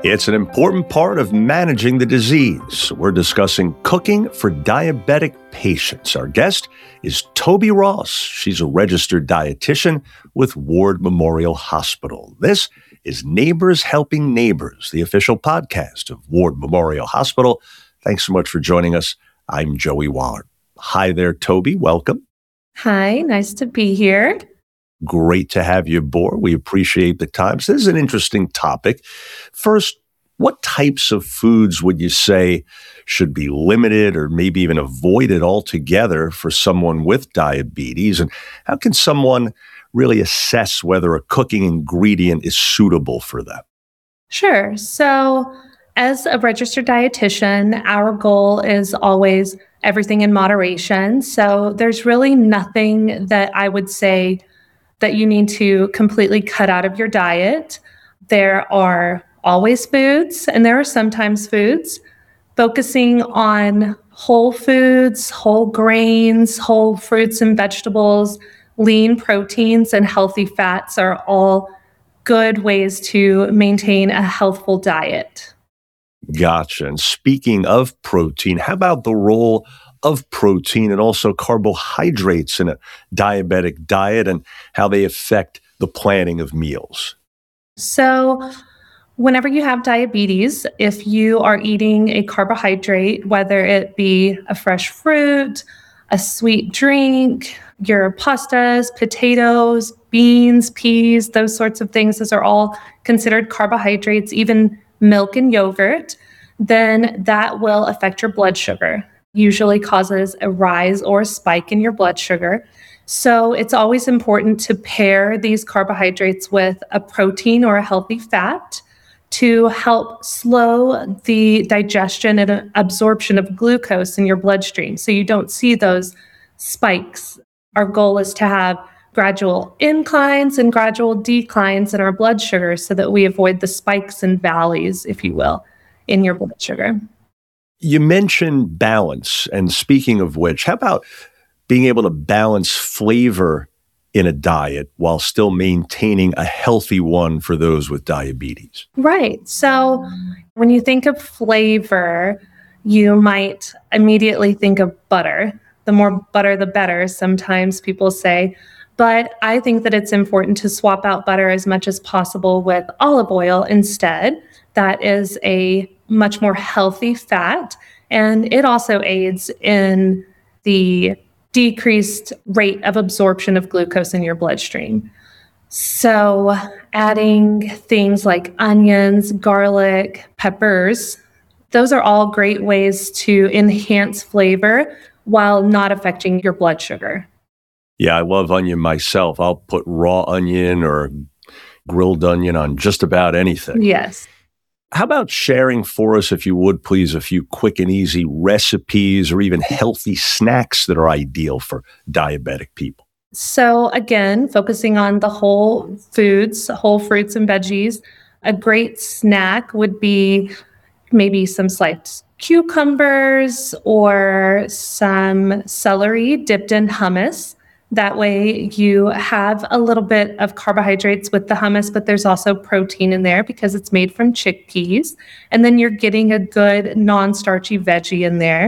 It's an important part of managing the disease. We're discussing cooking for diabetic patients. Our guest is Toby Ross. She's a registered dietitian with Ward Memorial Hospital. This is Neighbors Helping Neighbors, the official podcast of Ward Memorial Hospital. Thanks so much for joining us. I'm Joey Waller. Hi there, Toby. Welcome. Hi, nice to be here. Great to have you aboard. We appreciate the time. So this is an interesting topic. First, what types of foods would you say should be limited or maybe even avoided altogether for someone with diabetes? And how can someone really assess whether a cooking ingredient is suitable for them? Sure. So as a registered dietitian, our goal is always everything in moderation. So there's really nothing that I would say that you need to completely cut out of your diet. There are always foods, and there are sometimes foods. Focusing on whole foods, whole grains, whole fruits and vegetables, lean proteins, and healthy fats are all good ways to maintain a healthful diet. Gotcha. And speaking of protein, how about the role of protein and also carbohydrates in a diabetic diet and how they affect the planning of meals? So, whenever you have diabetes, if you are eating a carbohydrate, whether it be a fresh fruit, a sweet drink, your pastas, potatoes, beans, peas, those sorts of things, those are all considered carbohydrates, even milk and yogurt, then that will affect your blood sugar. Usually causes a rise or a spike in your blood sugar. So it's always important to pair these carbohydrates with a protein or a healthy fat to help slow the digestion and absorption of glucose in your bloodstream so you don't see those spikes. Our goal is to have gradual inclines and gradual declines in our blood sugar so that we avoid the spikes and valleys, if you will, in your blood sugar. You mentioned balance, and speaking of which, how about being able to balance flavor in a diet while still maintaining a healthy one for those with diabetes? Right. So when you think of flavor, you might immediately think of butter. The more butter, the better, sometimes people say. But I think that it's important to swap out butter as much as possible with olive oil instead. That is a much more healthy fat, and it also aids in the decreased rate of absorption of glucose in your bloodstream. So adding things like onions, garlic, peppers, those are all great ways to enhance flavor while not affecting your blood sugar. Yeah, I love onion myself. I'll put raw onion or grilled onion on just about anything. Yes. How about sharing for us, if you would please, a few quick and easy recipes or even healthy snacks that are ideal for diabetic people? So again, focusing on the whole foods, whole fruits and veggies, a great snack would be maybe some sliced cucumbers or some celery dipped in hummus. That way you have a little bit of carbohydrates with the hummus, but there's also protein in there because it's made from chickpeas. And then you're getting a good non-starchy veggie in there.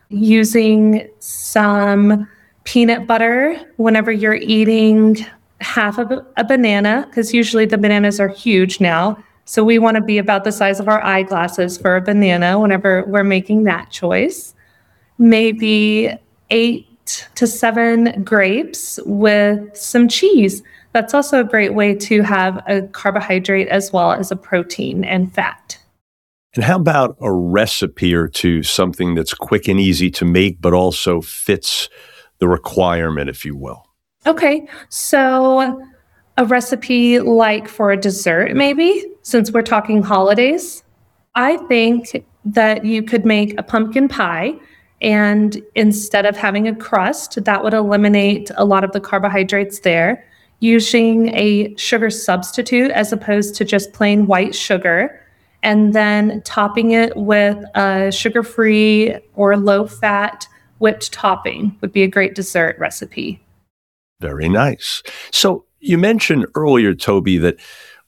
Using some peanut butter whenever you're eating half of a banana, because usually the bananas are huge now. So we want to be about the size of our eyeglasses for a banana whenever we're making that choice. Maybe 8 to 7 grapes with some cheese. That's also a great way to have a carbohydrate as well as a protein and fat. And how about a recipe or two, something that's quick and easy to make, but also fits the requirement, if you will? Okay, so a recipe like for a dessert, maybe, since we're talking holidays. I think that you could make a pumpkin pie. And instead of having a crust, that would eliminate a lot of the carbohydrates there. Using a sugar substitute as opposed to just plain white sugar, and then topping it with a sugar-free or low-fat whipped topping would be a great dessert recipe. Very nice. So you mentioned earlier, Toby, that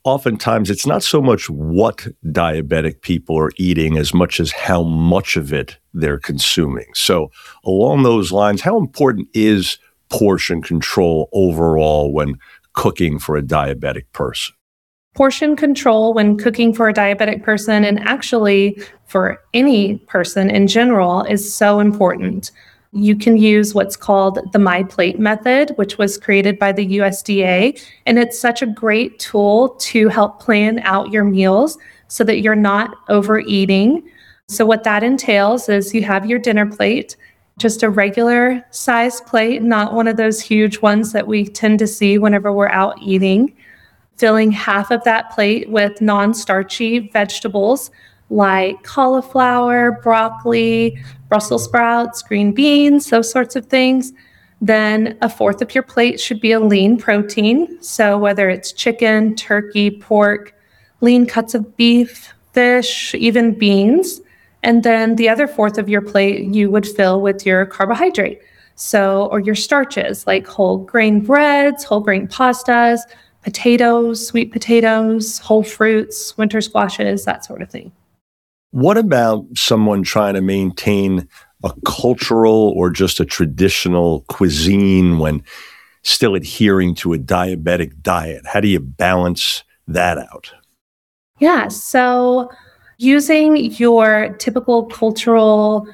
oftentimes it's not so much what diabetic people are eating as much as how much of it they're consuming. So along those lines, how important is portion control overall when cooking for a diabetic person? Portion control when cooking for a diabetic person, and actually for any person in general, is so important. You can use what's called the My Plate method, which was created by the USDA. And it's such a great tool to help plan out your meals so that you're not overeating. So, what that entails is you have your dinner plate, just a regular size plate, not one of those huge ones that we tend to see whenever we're out eating. Filling half of that plate with non-starchy vegetables like cauliflower, broccoli, Brussels sprouts, green beans, those sorts of things. Then a fourth of your plate should be a lean protein. So whether it's chicken, turkey, pork, lean cuts of beef, fish, even beans. And then the other fourth of your plate you would fill with your carbohydrate. So, or your starches like whole grain breads, whole grain pastas, potatoes, sweet potatoes, whole fruits, winter squashes, that sort of thing. What about someone trying to maintain a cultural or just a traditional cuisine when still adhering to a diabetic diet? How do you balance that out? Yeah, so using your typical cultural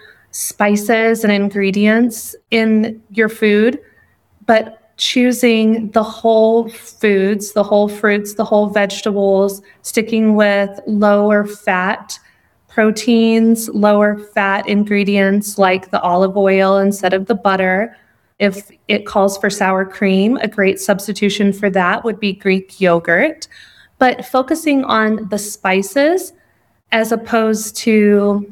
spices and ingredients in your food, but choosing the whole foods, the whole fruits, the whole vegetables, sticking with lower fat proteins, lower fat ingredients like the olive oil instead of the butter. If it calls for sour cream, a great substitution for that would be Greek yogurt. But focusing on the spices as opposed to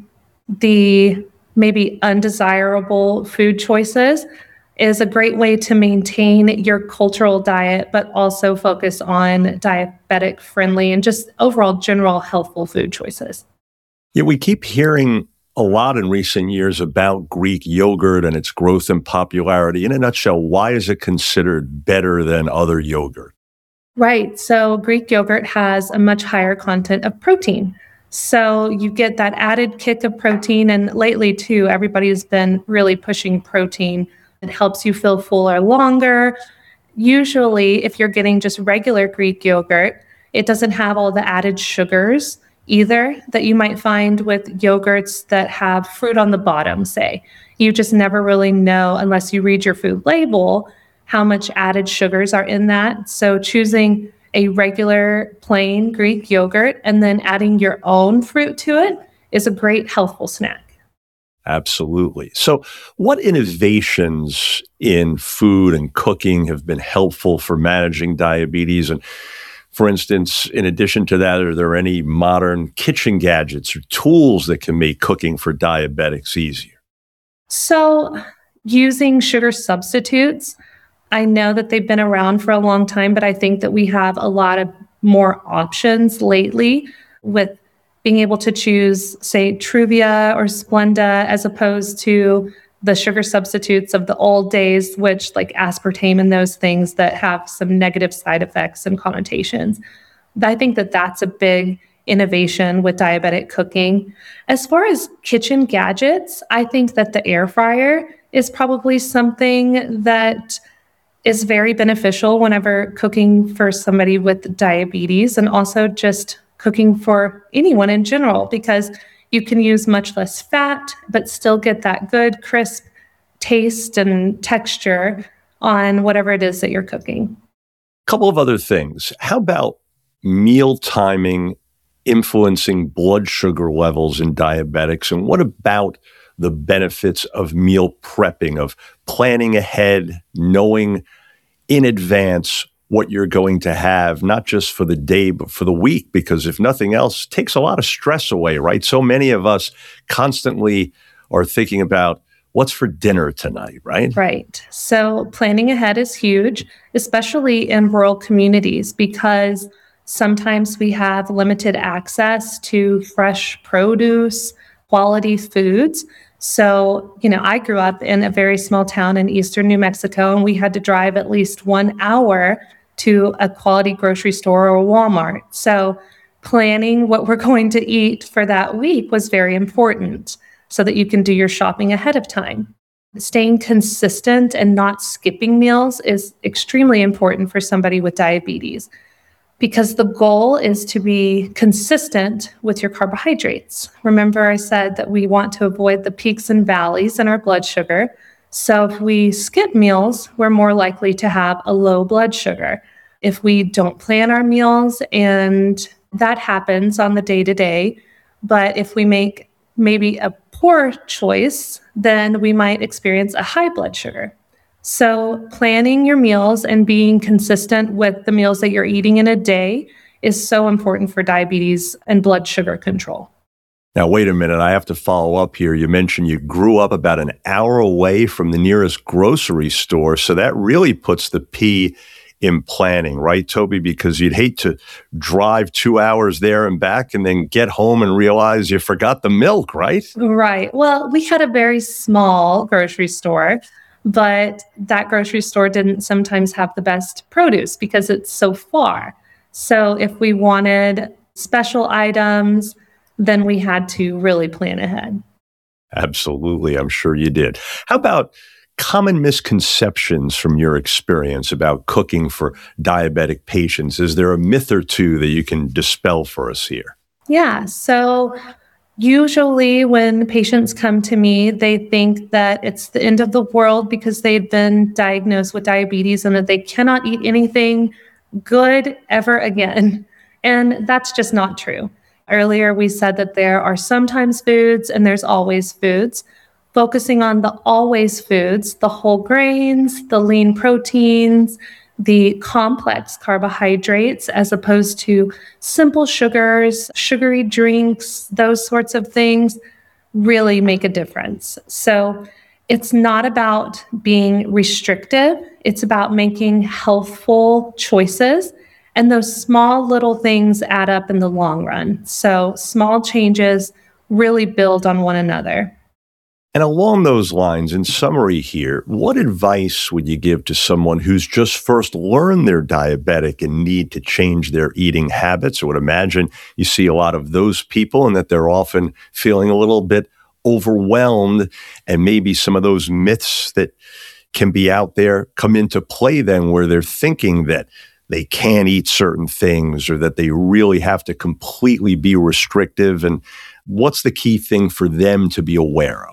the maybe undesirable food choices is a great way to maintain your cultural diet, but also focus on diabetic friendly and just overall general healthful food choices. Yeah, we keep hearing a lot in recent years about Greek yogurt and its growth and popularity. In a nutshell, why is it considered better than other yogurt? Right. So Greek yogurt has a much higher content of protein. So you get that added kick of protein. And lately, too, everybody's been really pushing protein. It helps you feel fuller longer. Usually, if you're getting just regular Greek yogurt, it doesn't have all the added sugars either that you might find with yogurts that have fruit on the bottom, say. You just never really know unless you read your food label how much added sugars are in that. So choosing a regular plain Greek yogurt and then adding your own fruit to it is a great healthful snack. Absolutely. So, what innovations in food and cooking have been helpful for managing diabetes? And for instance, in addition to that, are there any modern kitchen gadgets or tools that can make cooking for diabetics easier? So, using sugar substitutes, I know that they've been around for a long time, but I think that we have a lot of more options lately with being able to choose, say, Truvia or Splenda, as opposed to the sugar substitutes of the old days, which like aspartame and those things that have some negative side effects and connotations. I think that that's a big innovation with diabetic cooking. As far as kitchen gadgets, I think that the air fryer is probably something that is very beneficial whenever cooking for somebody with diabetes and also just cooking for anyone in general, because you can use much less fat, but still get that good, crisp taste and texture on whatever it is that you're cooking. A couple of other things. How about meal timing influencing blood sugar levels in diabetics? And what about the benefits of meal prepping, of planning ahead, knowing in advance what you're going to have, not just for the day, but for the week? Because if nothing else, it takes a lot of stress away, right? So many of us constantly are thinking about what's for dinner tonight, right? Right. So planning ahead is huge, especially in rural communities, because sometimes we have limited access to fresh produce, quality foods. So, I grew up in a very small town in eastern New Mexico, and we had to drive at least 1 hour to a quality grocery store or Walmart. So planning what we're going to eat for that week was very important so that you can do your shopping ahead of time. Staying consistent and not skipping meals is extremely important for somebody with diabetes because the goal is to be consistent with your carbohydrates. Remember, I said that we want to avoid the peaks and valleys in our blood sugar. So if we skip meals, we're more likely to have a low blood sugar. If we don't plan our meals, and that happens on the day-to-day, but if we make maybe a poor choice, then we might experience a high blood sugar. So planning your meals and being consistent with the meals that you're eating in a day is so important for diabetes and blood sugar control. Now, wait a minute. I have to follow up here. You mentioned you grew up about an hour away from the nearest grocery store. So that really puts the P in planning, right, Toby? Because you'd hate to drive 2 hours there and back and then get home and realize you forgot the milk, right? Right. Well, we had a very small grocery store, but that grocery store didn't sometimes have the best produce because it's so far. So if we wanted special items, then we had to really plan ahead. Absolutely. I'm sure you did. How about common misconceptions from your experience about cooking for diabetic patients? Is there a myth or two that you can dispel for us here? Yeah. So usually when patients come to me, they think that it's the end of the world because they've been diagnosed with diabetes and that they cannot eat anything good ever again. And that's just not true. Earlier, we said that there are sometimes foods and there's always foods. Focusing on the always foods, the whole grains, the lean proteins, the complex carbohydrates, as opposed to simple sugars, sugary drinks, those sorts of things really make a difference. So it's not about being restrictive. It's about making healthful choices. And those small little things add up in the long run. So small changes really build on one another. And along those lines, in summary here, what advice would you give to someone who's just first learned they're diabetic and need to change their eating habits? I would imagine you see a lot of those people and that they're often feeling a little bit overwhelmed, and maybe some of those myths that can be out there come into play then, where they're thinking that they can't eat certain things or that they really have to completely be restrictive. And what's the key thing for them to be aware of?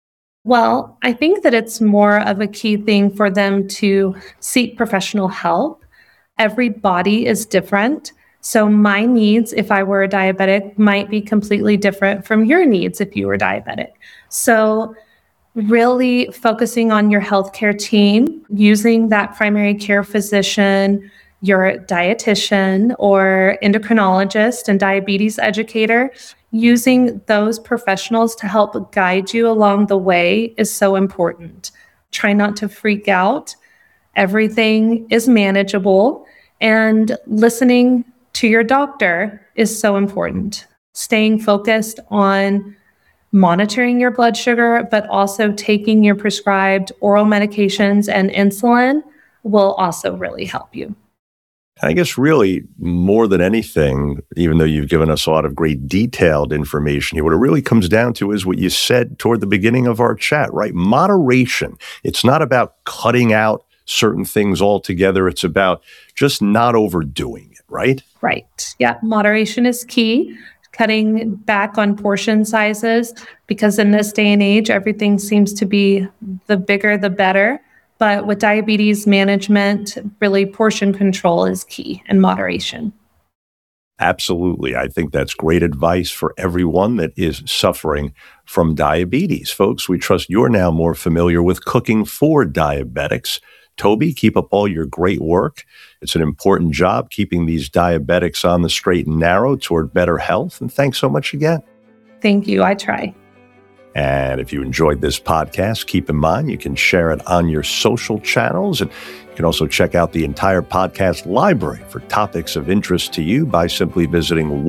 Well, I think that it's more of a key thing for them to seek professional help. Every body is different. So my needs, if I were a diabetic, might be completely different from your needs if you were diabetic. So really focusing on your healthcare team, using that primary care physician, your dietitian or endocrinologist and diabetes educator, using those professionals to help guide you along the way is so important. Try not to freak out. Everything is manageable, and listening to your doctor is so important. Staying focused on monitoring your blood sugar, but also taking your prescribed oral medications and insulin will also really help you. I guess really more than anything, even though you've given us a lot of great detailed information here, what it really comes down to is what you said toward the beginning of our chat, right? Moderation. It's not about cutting out certain things altogether. It's about just not overdoing it, right? Right. Yeah. Moderation is key. Cutting back on portion sizes, because in this day and age, everything seems to be the bigger, the better. But with diabetes management, really portion control is key and moderation. Absolutely. I think that's great advice for everyone that is suffering from diabetes. Folks, we trust you're now more familiar with cooking for diabetics. Toby, keep up all your great work. It's an important job keeping these diabetics on the straight and narrow toward better health. And thanks so much again. Thank you. I try. And if you enjoyed this podcast, keep in mind you can share it on your social channels. And you can also check out the entire podcast library for topics of interest to you by simply visiting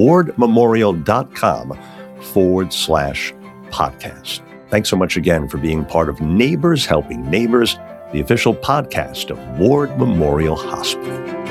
wardmemorial.com/podcast. Thanks so much again for being part of Neighbors Helping Neighbors, the official podcast of Ward Memorial Hospital.